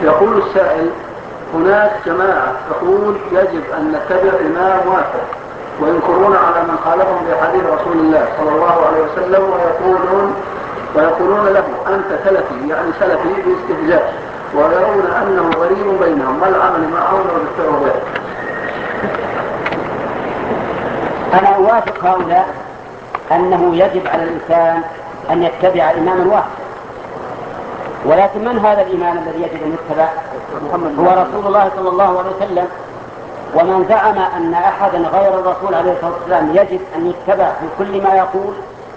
يقول السائل: هناك جماعة تقول يجب أن نتبع إمام واحد، وينكرون على من خالفهم بحديث رسول الله صلى الله عليه وسلم، ويقولون له أنت سلفي، يعني سلفي باستهزاء، ويرون أنه غريب بينهم. ما العمل معهم وبالتوبة؟ أنا أوافق هؤلاء أنه يجب على الإنسان أن يتبع إماما واحد، ولكن من هذا الإمام الذي يجب أن يتبع؟ هو رسول الله صلى الله عليه وسلم. ومن زعم أن أحدا غير الرسول عليه الصلاة والسلام يجب أن يتبع في كل ما يقول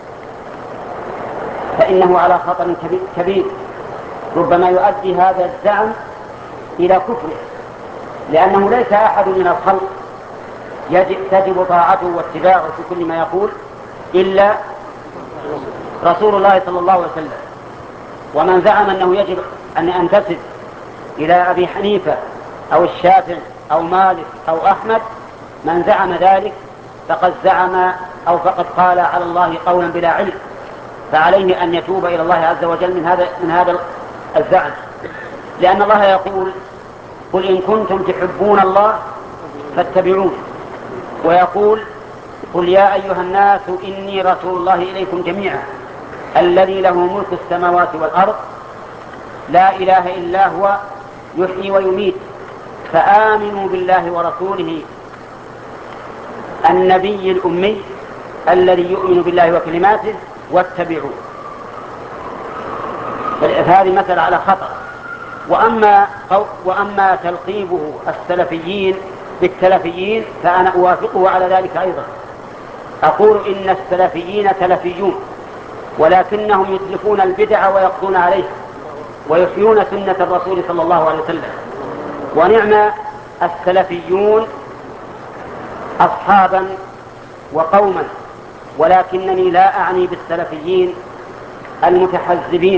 فإنه على خطر كبير، ربما يؤدي هذا الزعم إلى كفره، لأنه ليس أحد من الخلق تجب طاعته واتباعه في كل ما يقول إلا رسول الله صلى الله عليه وسلم. ومن زعم أنه يجب أن أنتسب إلى أبي حنيفة أو الشافعي أو مالك أو أحمد، من زعم ذلك فقد زعم أو فقد قال على الله قولا بلا علم، فعليه أن يتوب إلى الله عز وجل من هذا الزعم، لأن الله يقول: قل إن كنتم تحبون الله فاتبعون، ويقول: قل يا أيها الناس إني رسول الله إليكم جميعا الذي له ملك السماوات والأرض لا إله إلا هو يحيي ويميت فآمنوا بالله ورسوله النبي الأمي الذي يؤمن بالله وكلماته واتبعوه. هذه مثل على خطأ. وأما تلقيبه السلفيين بالتلفيين فأنا أوافقه على ذلك أيضا. أقول إن السلفيين تلفيون، ولكنهم يتلفون البدع ويقضون عليها ويحيون سنة الرسول صلى الله عليه وسلم. ونعم السلفيون أصحابا وقوما، ولكنني لا أعني بالسلفيين المتحزبين،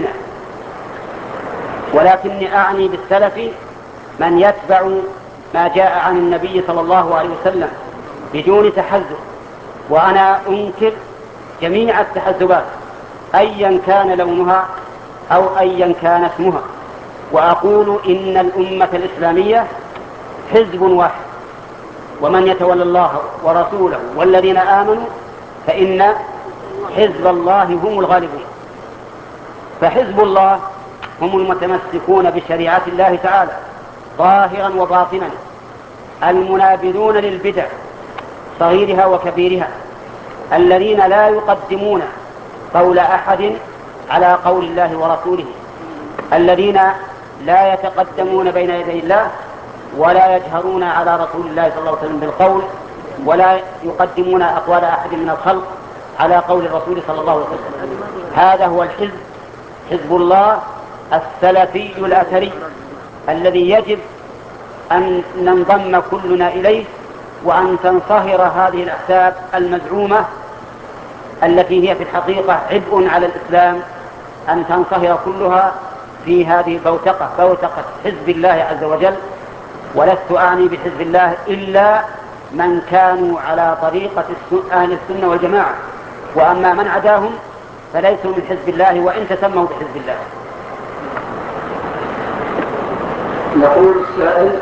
ولكني أعني بالسلف من يتبع ما جاء عن النبي صلى الله عليه وسلم بدون تحزب. وأنا أنكر جميع التحزبات أيا كان لونها أو أيا كان اسمها، وأقول إن الأمة الإسلامية حزب واحد، ومن يتولى الله ورسوله والذين آمنوا فإن حزب الله هم الغالبون. فحزب الله هم المتمسكون بشريعة الله تعالى ظاهرا وباطنا، المنابذون للبدع صغيرها وكبيرها، الذين لا يقدمون قول أحد على قول الله ورسوله، الذين لا يتقدمون بين يدي الله ولا يجهرون على رسول الله صلى الله عليه وسلم بالقول، ولا يقدمون أقوال أحد من الخلق على قول الرسول صلى الله عليه وسلم. هذا هو الحزب، حزب الله السلفي الأثري، الذي يجب أن ننضم كلنا إليه، وأن تنصهر هذه الأحزاب المزعومة التي هي في الحقيقة عبء على الإسلام، أن تنصهر كلها في هذه بوتقة حزب الله عز وجل. ولست أعني بحزب الله إلا من كانوا على طريقة أهل السنة والجماعة، وأما من عداهم فليسوا من حزب الله وإن تسموا بحزب الله. يقول السائل: